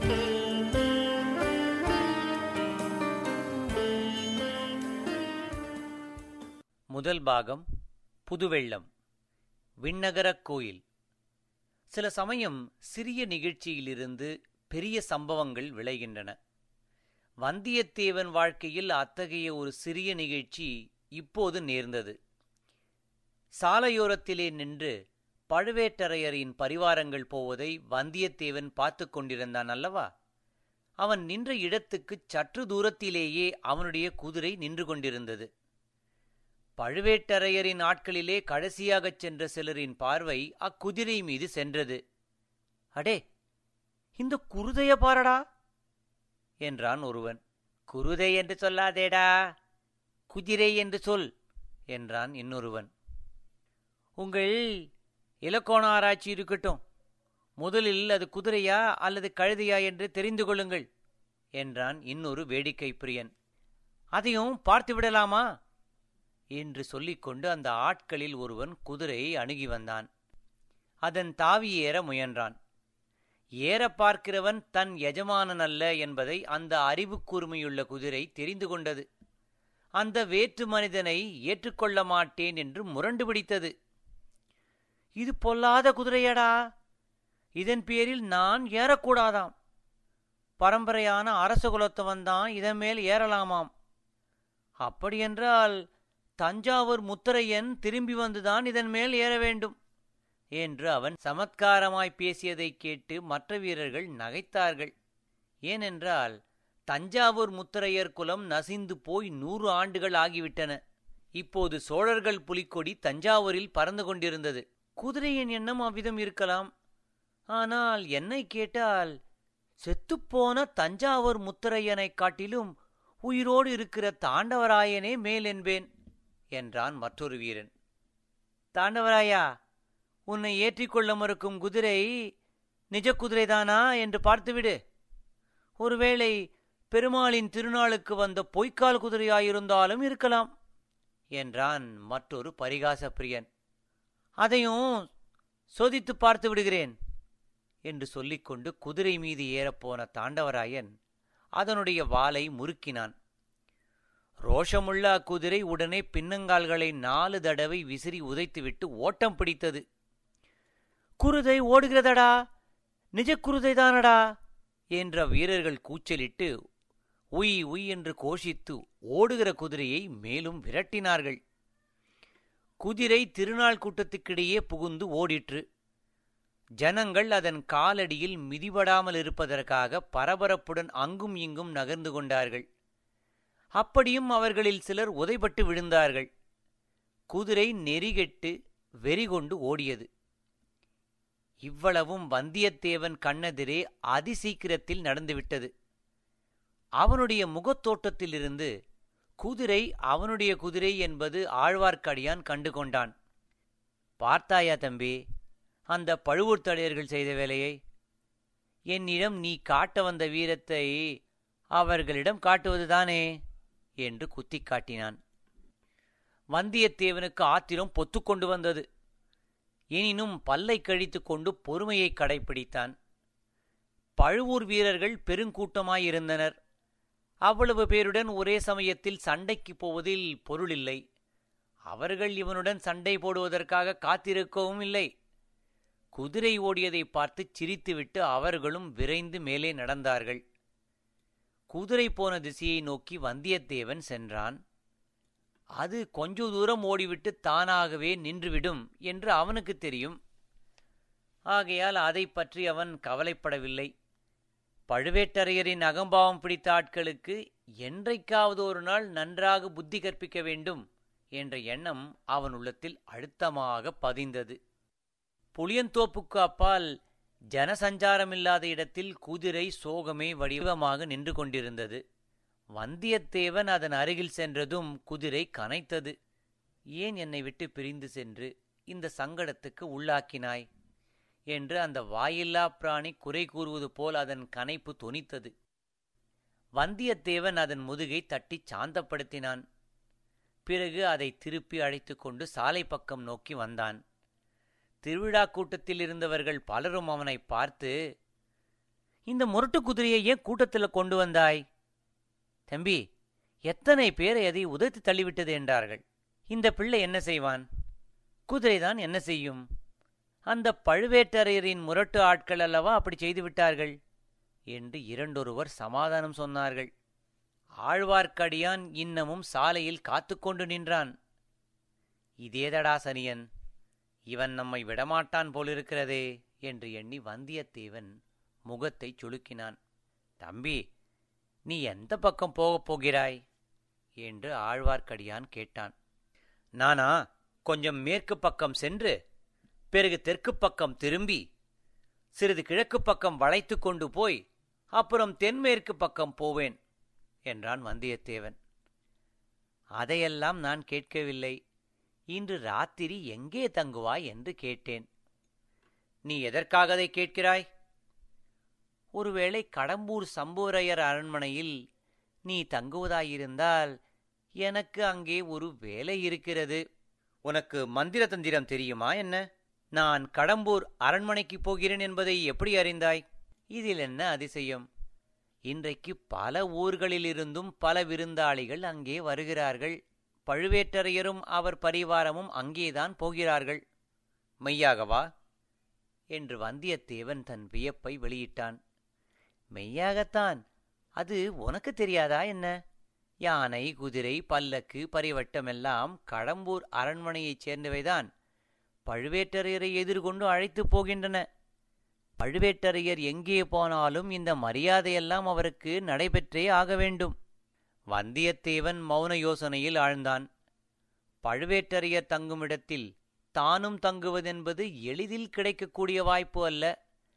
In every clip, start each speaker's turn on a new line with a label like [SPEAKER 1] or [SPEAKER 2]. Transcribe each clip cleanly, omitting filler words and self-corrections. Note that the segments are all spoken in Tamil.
[SPEAKER 1] முதல் பாகம். புதுவெள்ளம். விண்ணகரக் கோயில். சில சமயம் சிறிய நிகழ்ச்சியிலிருந்து பெரிய சம்பவங்கள் விளைகின்றன. வந்தியத்தேவன் வாழ்க்கையில் அத்தகைய ஒரு சிறிய நிகழ்ச்சி இப்போது நேர்ந்தது. சாலையோரத்திலே நின்று பழுவேட்டரையரின் பரிவாரங்கள் போவதை வந்தியத்தேவன் பார்த்து கொண்டிருந்தான் அல்லவா? அவன் நின்ற இடத்துக்குச் சற்று தூரத்திலேயே அவனுடைய குதிரை நின்று கொண்டிருந்தது. பழுவேட்டரையரின் ஆட்களிலே கடைசியாகச் சென்ற சிலரின் பார்வை அக்குதிரை மீது சென்றது. அடே, இந்த குருதைய பாரடா என்றான் ஒருவன். குருதை என்று சொல்லாதேடா, குதிரை என்று சொல் என்றான் இன்னொருவன். உங்கள் இலக்கோண ஆராய்ச்சி இருக்கட்டும், முதலில் அது குதிரையா அல்லது கழுதையா என்று தெரிந்து கொள்ளுங்கள் என்றான் இன்னொரு வேடிக்கை பிரியன். அதையும் பார்த்து விடலாமா என்று சொல்லிக்கொண்டு அந்த ஆட்களில் ஒருவன் குதிரையை அணுகி வந்தான். அதன் தாவி ஏற முயன்றான். ஏற பார்க்கிறவன் தன் எஜமானன் அல்ல என்பதை அந்த அறிவு கூர்மையுள்ள குதிரை தெரிந்து கொண்டது. அந்த வேற்று மனிதனை ஏற்றுக்கொள்ள மாட்டேன் என்று முரண்டு பிடித்தது. இது பொல்லாத குதிரையடா, இதன் பேரில் நான் ஏறக்கூடாதாம். பரம்பரையான அரச குலத்தவன்தான் இதன் மேல் ஏறலாமாம். அப்படியென்றால் தஞ்சாவூர் முத்தரையன் திரும்பி வந்துதான் இதன் மேல் ஏற வேண்டும் என்று அவன் சமத்காரமாய் பேசியதைக் கேட்டு மற்ற வீரர்கள் நகைத்தார்கள். ஏனென்றால் தஞ்சாவூர் முத்தரையர் குலம் நசிந்து போய் 100 ஆண்டுகள் ஆகிவிட்டன. இப்போது சோழர்கள் புலிக்கொடி தஞ்சாவூரில் பறந்து கொண்டிருந்தது. குதிரையின் எண்ணம் அவ்விதம் இருக்கலாம். ஆனால் என்னை கேட்டால் செத்துப்போன தஞ்சாவூர் முத்தரையனைக் காட்டிலும் உயிரோடு இருக்கிற தாண்டவராயனே மேல் என்பேன் என்றான் மற்றொரு வீரன். தாண்டவராயா, உன்னை ஏற்றிக்கொள்ள மறுக்கும் குதிரை நிஜ குதிரைதானா என்று பார்த்துவிடு. ஒருவேளை பெருமாளின் திருநாளுக்கு வந்த பொய்க்கால் குதிரையாயிருந்தாலும் இருக்கலாம் என்றான் மற்றொரு பரிகாச பிரியன். அதையும் சோதித்து பார்த்து விடுகிறேன் என்று சொல்லிக்கொண்டு குதிரை மீது ஏறப்போன தாண்டவராயன் அதனுடைய வாலை முறுக்கினான். ரோஷமுள்ள அக்குதிரை உடனே பின்னங்கால்களை 4 தடவை விசிறி உதைத்துவிட்டு ஓட்டம் பிடித்தது. குருதை ஓடுகிறதடா, நிஜ குருதைதானடா என்ற வீரர்கள் கூச்சலிட்டு உய் உய் என்று கோஷித்து ஓடுகிற குதிரையை மேலும் விரட்டினார்கள். குதிரை திருநாள் கூட்டத்துக்கிடையே புகுந்து ஓடிற்று. ஜனங்கள் அதன் காலடியில் மிதிபடாமல் இருப்பதற்காக பரபரப்புடன் அங்கும் இங்கும் நகர்ந்து கொண்டார்கள். அப்படியும் அவர்களில் சிலர் உதைபட்டு விழுந்தார்கள். குதிரை நெறிகெட்டு வெறிகொண்டு ஓடியது. இவ்வளவும் வந்தியத்தேவன் கண்ணெதிரே அதிசீக்கிரத்தில் நடந்துவிட்டது. அவனுடைய முகத்தோட்டத்திலிருந்து குதிரை அவனுடைய குதிரை என்பது ஆழ்வார்க்கடியான் கண்டு கொண்டான். பார்த்தாயா தம்பி அந்த பழுவூர்த்தடையர்கள் செய்த வேலையை? என்னிடம் நீ காட்ட வந்த வீரத்தை அவர்களிடம் காட்டுவதுதானே என்று குத்தி காட்டினான். வந்தியத்தேவனுக்கு ஆத்திரம் பொத்துக்கொண்டு வந்தது. எனினும் பல்லை கழித்து கொண்டு பொறுமையை கடைப்பிடித்தான். பழுவூர் வீரர்கள் பெருங்கூட்டமாயிருந்தனர். அவ்வளவு பேருடன் ஒரே சமயத்தில் சண்டைக்கு போவதில் பொருளில்லை. அவர்கள் இவனுடன் சண்டை போடுவதற்காக காத்திருக்கவும் இல்லை. குதிரை ஓடியதை பார்த்து சிரித்துவிட்டு அவர்களும் விரைந்து மேலே நடந்தார்கள். குதிரை போன திசையை நோக்கி வந்தியத்தேவன் சென்றான். அது கொஞ்ச தூரம் ஓடிவிட்டு தானாகவே நின்றுவிடும் என்று அவனுக்கு தெரியும். ஆகையால் அதை பற்றி அவன் கவலைப்படவில்லை. பழுவேட்டரையரின் அகம்பாவம் பிடித்த ஆட்களுக்கு என்றைக்காவது ஒரு நாள் நன்றாக புத்தி கற்பிக்க வேண்டும் என்ற எண்ணம் அவன் உள்ளத்தில் அழுத்தமாக பதிந்தது. புளியந்தோப்புக்கு அப்பால் ஜனசஞ்சாரமில்லாத இடத்தில் குதிரை சோகமே வடிவமாக நின்று கொண்டிருந்தது. வந்தியத்தேவன் அதன் அருகில் சென்றதும் குதிரை கனைத்தது. ஏன் என்னை விட்டு பிரிந்து சென்று இந்த சங்கடத்துக்கு உள்ளாக்கினாய் என்று அந்த வாயில்லா பிராணி குறை கூறுவது போல் அதன் கனைப்பு தொனித்தது. வந்தியத்தேவன் அதன் முதுகை தட்டி சாந்தப்படுத்தினான். பிறகு அதை திருப்பி அழைத்து கொண்டு சாலை பக்கம் நோக்கி வந்தான். திருவிழா கூட்டத்தில் இருந்தவர்கள் பலரும் அவனை பார்த்து, இந்த முரட்டு குதிரையை ஏன் கூட்டத்தில் கொண்டு வந்தாய்? தம்பி, எத்தனை பேரை அதை உதைத்து தள்ளிவிட்டது என்றார்கள். இந்த பிள்ளை என்ன செய்வான்? குதிரைதான் என்ன செய்யும்? அந்த பழுவேட்டரையரின் முரட்டு ஆட்கள் அல்லவா அப்படி செய்து விட்டார்கள் என்று இரண்டொருவர் சமாதானம் சொன்னார்கள். ஆழ்வார்க்கடியான் இன்னமும் சாலையில் காத்துக்கொண்டு நின்றான். இதேதடா சனியன், இவன் நம்மை விடமாட்டான் போலிருக்கிறதே என்று எண்ணி வந்தியத்தேவன் முகத்தை சுளுக்கினான். தம்பி, நீ எந்த பக்கம் போகப் போகிறாய் என்று ஆழ்வார்க்கடியான் கேட்டான். நானா கொஞ்சம் மேற்கு பக்கம் சென்று பிறகு தெற்கு பக்கம் திரும்பி சிறிது கிழக்கு பக்கம் வளைத்து கொண்டு போய் அப்புறம் தென்மேற்கு பக்கம் போவேன் என்றான் வந்தியத்தேவன். அதையெல்லாம் நான் கேட்கவில்லை. இன்று ராத்திரி எங்கே தங்குவாய் என்று கேட்டேன். நீ எதற்காக அதை கேட்கிறாய்? ஒருவேளை கடம்பூர் சம்புவரையர் அரண்மனையில் நீ தங்குவதாயிருந்தால் எனக்கு அங்கே ஒரு வேலை இருக்கிறது. உனக்கு மந்திர தந்திரம் தெரியுமா என்ன? நான் கடம்பூர் அரண்மனைக்கு போகிறேன் என்பதை எப்படி அறிந்தாய்? இதில் என்ன அதிசயம்? இன்றைக்கு பல ஊர்களிலிருந்தும் பல விருந்தாளிகள் அங்கே வருகிறார்கள். பழுவேட்டரையரும் அவர் பரிவாரமும் அங்கேதான் போகிறார்கள். மெய்யாகவா என்று வந்தியத்தேவன் தன் வியப்பை வெளியிட்டான். மெய்யாகத்தான். அது உனக்கு தெரியாதா என்ன? யானை, குதிரை, பல்லக்கு, பரிவட்டமெல்லாம் கடம்பூர் அரண்மனையைச் சேர்ந்தவைதான். பழுவேட்டரையரை எதிர்கொண்டு அழைத்துப் போகின்றன. பழுவேட்டரையர் எங்கே போனாலும் இந்த மரியாதையெல்லாம் அவருக்கு நடைபெற்றே ஆக வேண்டும். வந்தியத்தேவன் மௌன யோசனையில் ஆழ்ந்தான். பழுவேட்டரையர் தங்குமிடத்தில் தானும் தங்குவதென்பது எளிதில் கிடைக்கக்கூடிய வாய்ப்பு அல்ல.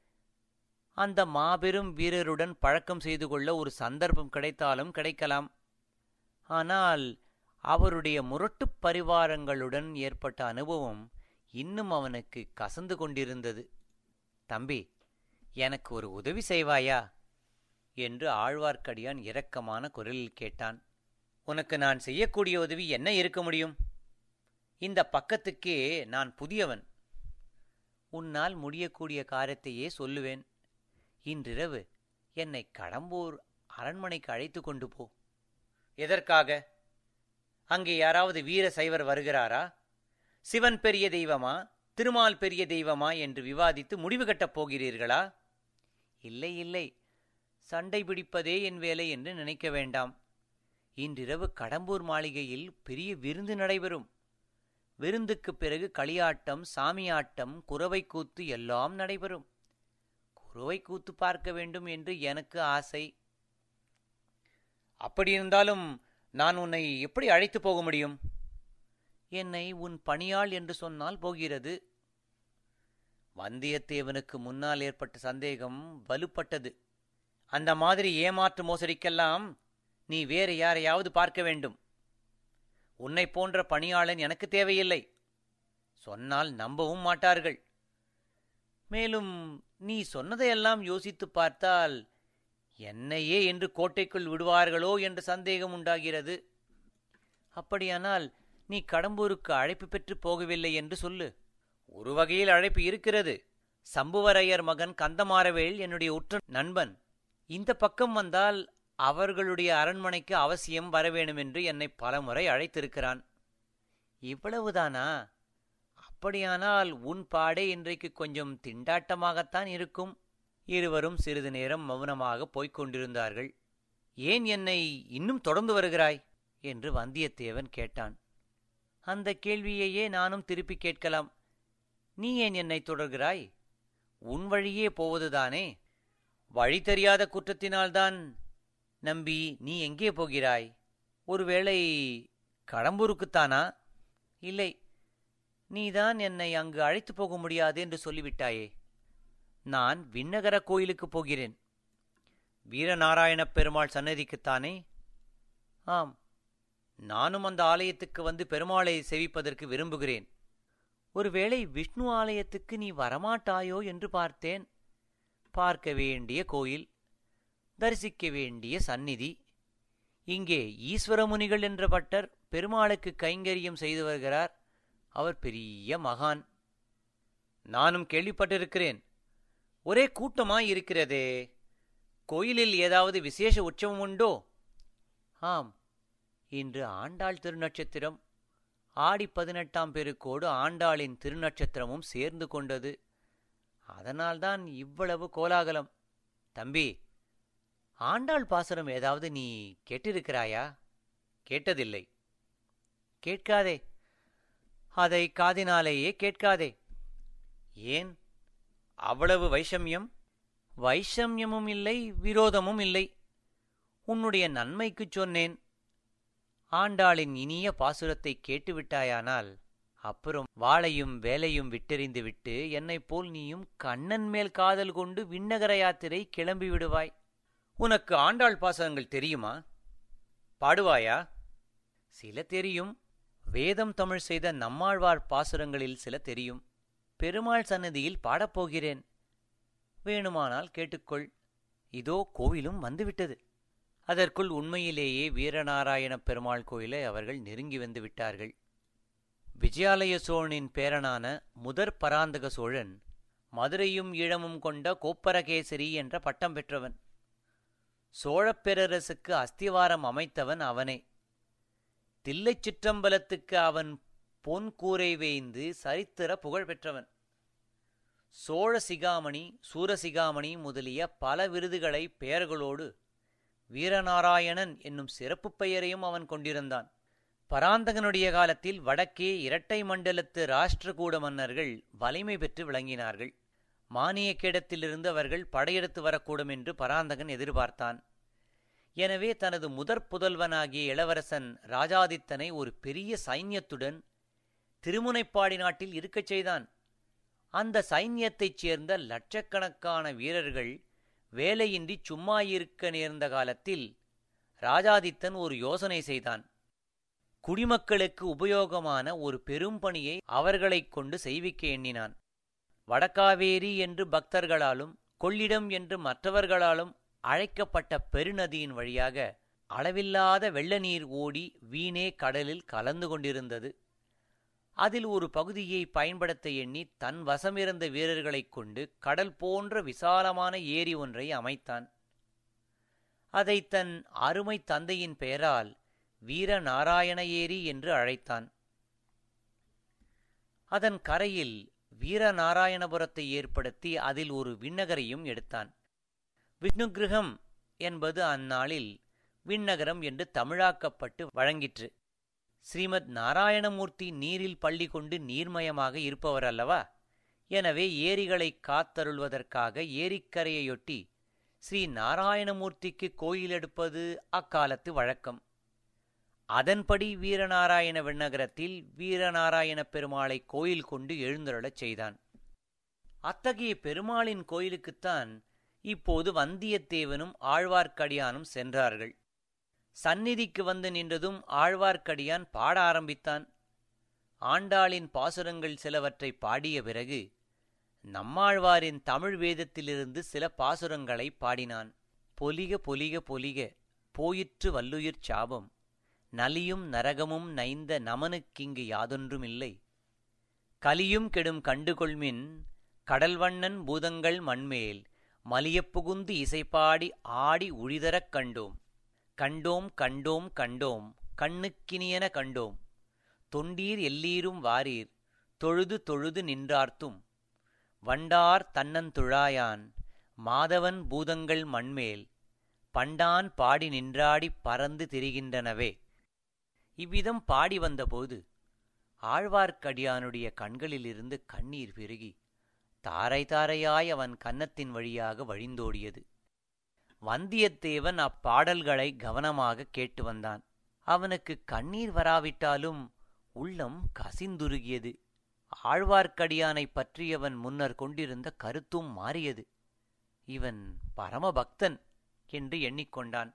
[SPEAKER 1] அந்த மாபெரும் வீரருடன் பழக்கம் செய்து கொள்ள ஒரு சந்தர்ப்பம் கிடைத்தாலும் கிடைக்கலாம். ஆனால் அவருடைய முரட்டுப் பரிவாரங்களுடன் ஏற்பட்ட அனுபவம் இன்னும் அவனுக்கு கசந்து கொண்டிருந்தது. தம்பி, எனக்கு ஒரு உதவி செய்வாயா என்று ஆழ்வார்க்கடியான் இரக்கமான குரலில் கேட்டான். உனக்கு நான் செய்யக்கூடிய உதவி என்ன இருக்க முடியும்? இந்த பக்கத்துக்கே நான் புதியவன். உன்னால் முடியக்கூடிய காரியத்தையே சொல்லுவேன். இன்றிரவு என்னை கடம்பூர் அரண்மனைக்கு அழைத்து கொண்டு போ. எதற்காக? அங்கே யாராவது வீர சைவர் வருகிறாரா? சிவன் பெரிய தெய்வமா, திருமால் பெரிய தெய்வமா என்று விவாதித்து முடிவு கட்டப் போகிறீர்களா? இல்லை இல்லை, சண்டை பிடிப்பதே என் வேலை என்று நினைக்க வேண்டாம். இன்றிரவு கடம்பூர் மாளிகையில் பெரிய விருந்து நடைபெறும். விருந்துக்குப் பிறகு களியாட்டம், சாமியாட்டம், குரவை கூத்து எல்லாம் நடைபெறும். குரவை கூத்து பார்க்க வேண்டும் என்று எனக்கு ஆசை. அப்படியிருந்தாலும் நான் உன்னை எப்படி அழைத்து போக முடியும்? என்னை உன் பணியாள் என்று சொன்னால் போகிறது. வந்தியத்தேவனுக்கு முன்னால் ஏற்பட்ட சந்தேகம் வலுப்பட்டது. அந்த மாதிரி ஏமாற்று மோசடிக்கெல்லாம் நீ வேறு யாரையாவது பார்க்க வேண்டும். உன்னை போன்ற பணியாளன் எனக்கு தேவையில்லை. சொன்னால் நம்பவும் மாட்டார்கள். மேலும் நீ சொன்னதையெல்லாம் யோசித்துப் பார்த்தால் என்னையே என்று கோட்டைக்குள் விடுவார்களோ என்ற சந்தேகம் உண்டாகிறது. அப்படியானால் நீ கடம்பூருக்கு அழைப்பு பெற்று போகவில்லை என்று சொல்லு. ஒரு வகையில் அழைப்பு இருக்கிறது. சம்புவரையர் மகன் கந்தமாறவேள் என்னுடைய உற்ற நண்பன். இந்த பக்கம் வந்தால் அவர்களுடைய அரண்மனைக்கு அவசியம் வரவேணும் என்று என்னை பலமுறை அழைத்திருக்கிறான். இவ்வளவுதானா? அப்படியானால் உன் பாடே இன்றைக்கு கொஞ்சம் திண்டாட்டமாகத்தான் இருக்கும். இருவரும் சிறிது நேரம் மௌனமாக போய்க் கொண்டிருந்தார்கள். ஏன் என்னை இன்னும் தொடர்ந்து வருகிறாய் என்று வந்தியத்தேவன் கேட்டான். அந்த கேள்வியையே நானும் திருப்பி கேட்கலாம். நீ ஏன் என்னை தொடர்கிறாய்? உன் வழியே போவதுதானே. வழி தெரியாத குற்றத்தினால்தான். நம்பி, நீ எங்கே போகிறாய்? ஒருவேளை கடம்பூருக்குத்தானா? இல்லை, நீதான் என்னை அங்கு அழைத்து போக முடியாது என்று சொல்லிவிட்டாயே. நான் விண்ணகர கோயிலுக்கு போகிறேன். வீரநாராயணப் பெருமாள் சன்னதிக்குத்தானே? ஆம், நானும் அந்த ஆலயத்துக்கு வந்து பெருமாளை சேவிப்பதற்கு விரும்புகிறேன். ஒருவேளை விஷ்ணு ஆலயத்துக்கு நீ வரமாட்டாயோ என்று பார்த்தேன். பார்க்க வேண்டிய கோயில், தரிசிக்க வேண்டிய சந்நிதி. இங்கே ஈஸ்வரமுனிகள் என்ற பட்டர் பெருமாளுக்கு கைங்கரியம் செய்து வருகிறார். அவர் பெரிய மகான். நானும் கேள்விப்பட்டிருக்கிறேன். ஒரே கூட்டமாயிருக்கிறதே. கோயிலில் ஏதாவது விசேஷ உற்சவம் உண்டோ? ஆம், இன்று ஆண்டாள் திருநட்சத்திரம். ஆடி 18ஆம் பெருக்கோடு ஆண்டாளின் திருநட்சத்திரமும் சேர்ந்து கொண்டது. அதனால்தான் இவ்வளவு கோலாகலம். தம்பி, ஆண்டாள் பாசுரம் ஏதாவது நீ கேட்டிருக்கிறாயா? கேட்டதில்லை. கேட்காதே. அதை காதினாலேயே கேட்காதே. ஏன் அவ்வளவு வைஷமியம்? வைஷமியமும் இல்லை, விரோதமும் இல்லை. உன்னுடைய நன்மைக்குச் சொன்னேன். ஆண்டாளின் இனிய பாசுரத்தை கேட்டுவிட்டாயானால் அப்புறம் வாளையும் வேலையும் விட்டெறிந்துவிட்டு என்னைப் போல் நீயும் கண்ணன் மேல் காதல் கொண்டு விண்ணகர யாத்திரை கிளம்பி விடுவாய். உனக்கு ஆண்டாள் பாசுரங்கள் தெரியுமா? பாடுவாயா? சில தெரியும். வேதம் தமிழ் செய்த நம்மாழ்வார் பாசுரங்களில் சில தெரியும். பெருமாள் சன்னதியில் பாடப்போகிறேன். வேணுமானால் கேட்டுக்கொள். இதோ கோவிலும் வந்துவிட்டது. அதற்குள் உண்மையிலேயே வீரநாராயணப் பெருமாள் கோயிலை அவர்கள் நெருங்கி வந்து விட்டார்கள். விஜயாலய சோழனின் பேரனான முதற் பராந்தக சோழன் மதுரையும் ஈழமும் கொண்ட கோப்பரகேசரி என்ற பட்டம் பெற்றவன். சோழப் பேரரசுக்கு அஸ்திவாரம் அமைத்தவன் அவனே. தில்லைச் சிற்றம்பலத்துக்கு அவன் பொன் கூரை வேய்ந்து சரித்திர புகழ் பெற்றவன். சோழ சிகாமணி, சூரசிகாமணி முதலிய பல விருதுகளை பெயர்களோடு வீரநாராயணன் என்னும் சிறப்பு பெயரையும் அவன் கொண்டிருந்தான். பராந்தகனுடைய காலத்தில் வடக்கே இரட்டை மண்டலத்து ராஷ்டிரகூட மன்னர்கள் வலிமை பெற்று விளங்கினார்கள். மானியக்கேடத்திலிருந்து அவர்கள் படையெடுத்து வரக்கூடும் என்று பராந்தகன் எதிர்பார்த்தான். எனவே தனது முதற் புதல்வனாகிய இளவரசன் ராஜாதித்தனை ஒரு பெரிய சைன்யத்துடன் திருமுனைப்பாடி நாட்டில் இருக்கச் செய்தான். அந்த சைன்யத்தைச் சேர்ந்த லட்சக்கணக்கான வீரர்கள் வேலையின்றி சும்மா இருக்க நேர்ந்த காலத்தில் ராஜாதித்தன் ஒரு யோசனை செய்தான். குடிமக்களுக்கு உபயோகமான ஒரு பெரும் பணியை அவர்களைக் கொண்டு செய்விக்க எண்ணினான். வடகாவேரி என்று பக்தர்களாலும் கொள்ளிடம் என்று மற்றவர்களாலும் அழைக்கப்பட்ட பெருநதியின் வழியாக அளவில்லாத வெள்ள நீர் ஓடி வீணே கடலில் கலந்து கொண்டிருந்தது. அதில் ஒரு பகுதியை பயன்படுத்த எண்ணி தன் வசமிருந்த வீரர்களைக் கொண்டு கடல் போன்ற விசாலமான ஏரி ஒன்றை அமைத்தான். அதை தன் அருமை தந்தையின் பெயரால் வீரநாராயண ஏரி என்று அழைத்தான். அதன் கரையில் வீரநாராயணபுரத்தை ஏற்படுத்தி அதில் ஒரு விண்ணகரையும் எடுத்தான். விஷ்ணுகிருகம் என்பது அந்நாளில் விண்ணகரம் என்று தமிழாக்கப்பட்டு வழங்கிற்று. ஸ்ரீமத் நாராயணமூர்த்தி நீரில் பள்ளி கொண்டு நீர்மயமாக இருப்பவர் அல்லவா? எனவே ஏரிகளை காத்தருள்வதற்காக ஏரிக்கரையொட்டி ஸ்ரீ நாராயணமூர்த்திக்கு கோயில் எடுப்பது அக்காலத்து வழக்கம். அதன்படி வீரநாராயண விண்ணகரத்தில் வீரநாராயண பெருமாளை கோயில் கொண்டு எழுந்தருளச் செய்தான். அத்தகைய பெருமாளின் கோயிலுக்குத்தான் இப்போது வந்தியத்தேவனும் ஆழ்வார்க்கடியானும் சென்றார்கள். சந்நிதிக்கு வந்து நின்றதும் ஆழ்வார்க்கடியான் பாட ஆரம்பித்தான். ஆண்டாளின் பாசுரங்கள் சிலவற்றை பாடிய பிறகு நம்மாழ்வாரின் தமிழ் வேதத்திலிருந்து சில பாசுரங்களை பாடினான். பொலிக பொலிக பொலிக போயிற்று வல்லுயிர் சாபம், நலியும் நரகமும் நைந்த நமனுக்கிங்கு யாதொன்றுமில்லை, கலியும் கெடும் கண்டுகொள்மின் கடல்வண்ணன் பூதங்கள் மண்மேல் மலியப் புகுந்து இசைப்பாடி ஆடி உழிதரக் கண்டோம், கண்டோம் கண்டோம் கண்டோம் கண்ணுக்கினியன கண்டோம், தொண்டீர் எல்லீரும் வாரீர் தொழுது தொழுது நின்றார்த்தும், வண்டார் தன்னந்துழாயான் மாதவன் பூதங்கள் மண்மேல் பண்டான் பாடி நின்றாடி பறந்து திரிகின்றனவே. இவ்விதம் பாடி வந்தபோது ஆழ்வார்க்கடியானுடைய கண்களிலிருந்து கண்ணீர் பெருகி தாரை தாரையாய் அவன் கன்னத்தின் வழியாக வழிந்தோடியது. வந்தியத்தேவன் அப்பாடல்களை கவனமாக கேட்டு வந்தான். அவனுக்கு கண்ணீர் வராவிட்டாலும் உள்ளம் கசிந்துருகியது. ஆழ்வார்க்கடியானைப் பற்றியவன் முன்னர் கொண்டிருந்த கருத்தும் மாறியது. இவன் பரமபக்தன் என்று எண்ணிக்கொண்டான்.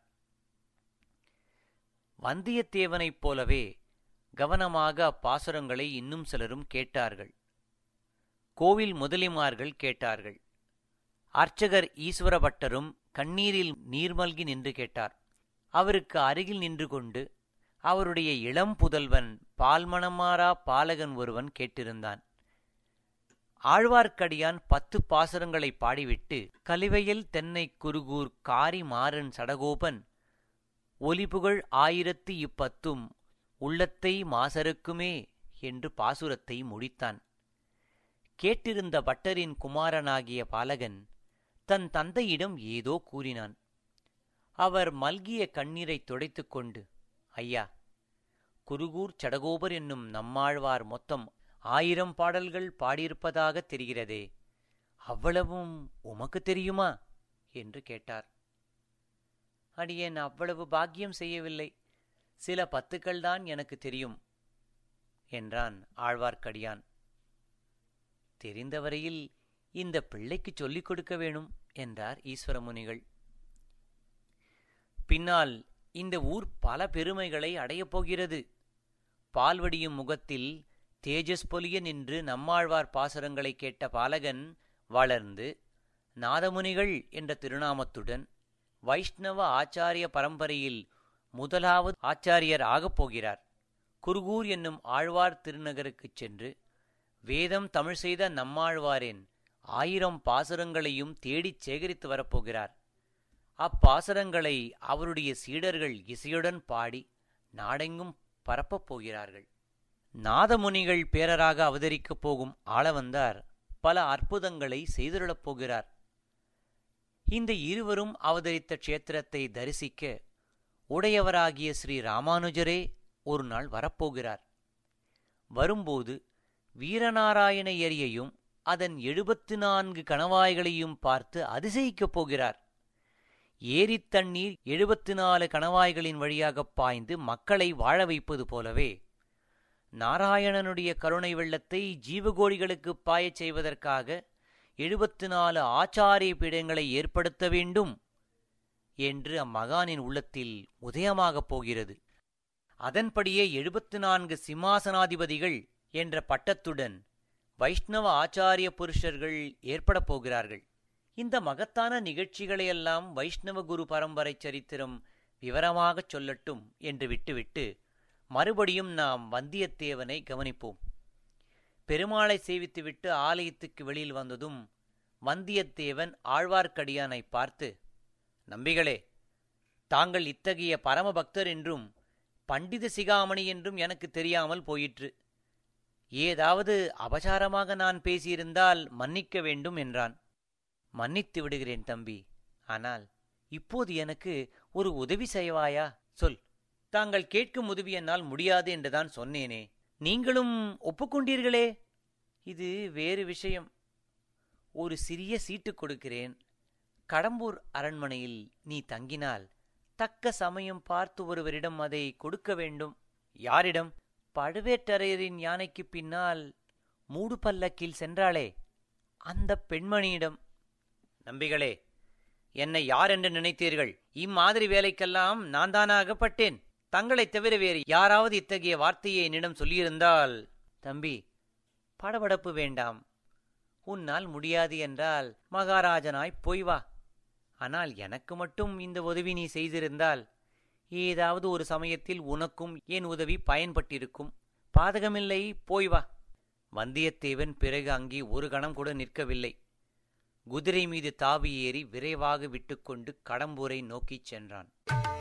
[SPEAKER 1] வந்தியத்தேவனைப் போலவே கவனமாக அப்பாசுரங்களை இன்னும் சிலரும் கேட்டார்கள். கோவில் முதலிமார்கள் கேட்டார்கள். அர்ச்சகர் ஈஸ்வரபட்டரும் கண்ணீரில் நீர்மல்கி நின்று கேட்டார். அவருக்கு அருகில் நின்று கொண்டு அவருடைய இளம் புதல்வன் பால்மணமாறா பாலகன் ஒருவன் கேட்டிருந்தான். ஆழ்வார்க்கடியான் 10 பாசுரங்களை பாடிவிட்டு, கலிவயல் தென்னை குருகூர் காரி மாறன் சடகோபன் ஒலிபுகழ் 1010 உள்ளத்தை மாசருக்குமே என்று பாசுரத்தை முடித்தான். கேட்டிருந்த பட்டரின் குமாரனாகிய பாலகன் தன் தந்தையிடம் ஏதோ கூறினான். அவர் மல்கிய கண்ணீரைத் துடைத்துக் கொண்டு, ஐயா, குருகூர் சடகோபர் என்னும் நம்மாழ்வார் மொத்தம் 1000 பாடல்கள் பாடியிருப்பதாகத் தெரிகிறதே, அவ்வளவும் உமக்கு தெரியுமா என்று கேட்டார். அடியேன் அவ்வளவு பாக்கியம் செய்யவில்லை, சில 10கள் எனக்கு தெரியும் என்றான் ஆழ்வார்க்கடியான். தெரிந்தவரையில் இந்த பிள்ளைக்குச் சொல்லிக் கொடுக்க வேணும் என்றார் ஈஸ்வரமுனிகள். பின்னால் இந்த ஊர் பல பெருமைகளை அடையப் போகிறது. பால்வடியும் முகத்தில் தேஜஸ் பொலிய நின்று நம்மாழ்வார் பாசுரங்களை கேட்ட பாலகன் வளர்ந்து நாதமுனிகள் என்ற திருநாமத்துடன் வைஷ்ணவ ஆச்சாரிய பரம்பரையில் முதலாவது ஆச்சாரியர் ஆகப் போகிறார். குருகூர் என்னும் ஆழ்வார் திருநகருக்குச் சென்று வேதம் தமிழ் செய்த நம்மாழ்வாரின் 1000 பாசுரங்களையும் தேடிச் சேகரித்து வரப்போகிறார். அப்பாசுரங்களை அவருடைய சீடர்கள் இசையுடன் பாடி நாடெங்கும் பரப்பப் போகிறார்கள். நாதமுனிகள் பேரராக அவதரிக்கப் போகும் ஆளவந்தார் பல அற்புதங்களை செய்துள்ளப் போகிறார். இந்த இருவரும் அவதரித்த க்ஷேத்திரத்தை தரிசிக்க உடையவராகிய ஸ்ரீ ராமானுஜரே ஒரு நாள் வரப்போகிறார். வரும்போது வீரநாராயண ஏரியையும் அதன் 74 கணவாய்களையும் பார்த்து அதிசயிக்கப் போகிறார். ஏரித் தண்ணீர் 74 கணவாய்களின் வழியாகப் பாய்ந்து மக்களை வாழ வைப்பது போலவே நாராயணனுடைய கருணை வெள்ளத்தை ஜீவகோடிகளுக்குப் பாயச் செய்வதற்காக 74 ஆச்சாரிய பீடங்களை ஏற்படுத்த வேண்டும் என்று அம்மகானின் உள்ளத்தில் உதயமாகப் போகிறது. அதன்படியே 74 சிம்மாசனாதிபதிகள் என்ற பட்டத்துடன் வைஷ்ணவ ஆச்சாரிய புருஷர்கள் ஏற்படப் போகிறார்கள். இந்த மகத்தான நிகழ்ச்சிகளையெல்லாம் வைஷ்ணவ குரு பரம்பரை சரித்திரம் விவரமாகச் சொல்லட்டும் என்று விட்டுவிட்டு மறுபடியும் நாம் வந்தியத்தேவனை கவனிப்போம். பெருமாளை சேவித்துவிட்டு ஆலயத்துக்கு வெளியில் வந்ததும் வந்தியத்தேவன் ஆழ்வார்க்கடியானை பார்த்து, நம்பிகளே, தாங்கள் இத்தகைய பரமபக்தர் என்றும் பண்டித சிகாமணி என்றும் எனக்கு தெரியாமல் போயிற்று. ஏதாவது அபசாரமாக நான் பேசியிருந்தால் மன்னிக்க வேண்டும் என்றான். மன்னித்து விடுகிறேன் தம்பி, ஆனால் இப்போது எனக்கு ஒரு உதவி செய்வாயா? சொல். தாங்கள் கேட்கும் உதவி என்னால் முடியாது என்றுதான் சொன்னேனே, நீங்களும் ஒப்புக்கொண்டீர்களே. இது வேறு விஷயம். ஒரு சிறிய சீட்டு கொடுக்கிறேன். கடம்பூர் அரண்மனையில் நீ தங்கினால் தக்க சமயம் பார்த்து ஒருவரிடம் அதை கொடுக்க வேண்டும். யாரிடம்? பழுவேட்டரையரின் யானைக்கு பின்னால் மூடு பல்லக்கில் சென்றாளே அந்த பெண்மணியிடம். நம்பிகளே, என்னை யார் என்று நினைத்தீர்கள்? இம்மாதிரி வேலைக்கெல்லாம் நான் தானா அகப்பட்டேன்? தங்களைத் தவிர வேறு யாராவது இத்தகைய வார்த்தையை என்னிடம் சொல்லியிருந்தால்... தம்பி, படபடப்பு வேண்டாம். உன்னால் முடியாது என்றால் மகாராஜனாய் போய் வா. ஆனால் எனக்கு மட்டும் இந்த உதவி நீ செய்திருந்தால் ஏதாவது ஒரு சமயத்தில் உனக்கும் என் உதவி பயன்பட்டிருக்கும். பாதகமில்லை, போய் வா. வந்தியத்தேவன் பிறகு அங்கே ஒரு கணம் கூட நிற்கவில்லை. குதிரை மீது தாவி ஏறி விரைவாக விட்டுக்கொண்டு கடம்பூரை நோக்கிச் சென்றான்.